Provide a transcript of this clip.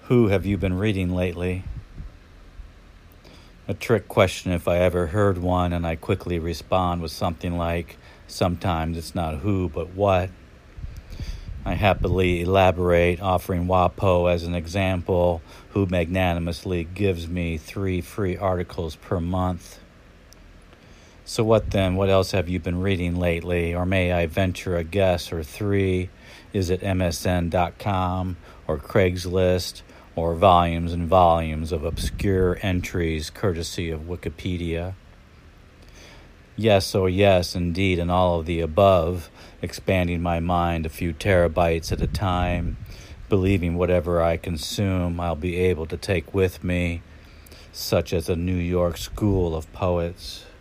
Who have you been reading lately? A trick question if I ever heard one, and I quickly respond with something like, sometimes it's not who, but what. I happily elaborate, offering WAPO as an example, who magnanimously gives me 3 free articles per month. So what then? What else have you been reading lately? Or may I venture a guess or 3? Is it MSN.com or Craigslist or volumes and volumes of obscure entries courtesy of Wikipedia? Yes, oh yes, indeed, and all of the above, expanding my mind a few terabytes at a time, believing whatever I consume I'll be able to take with me, such as a New York School of Poets.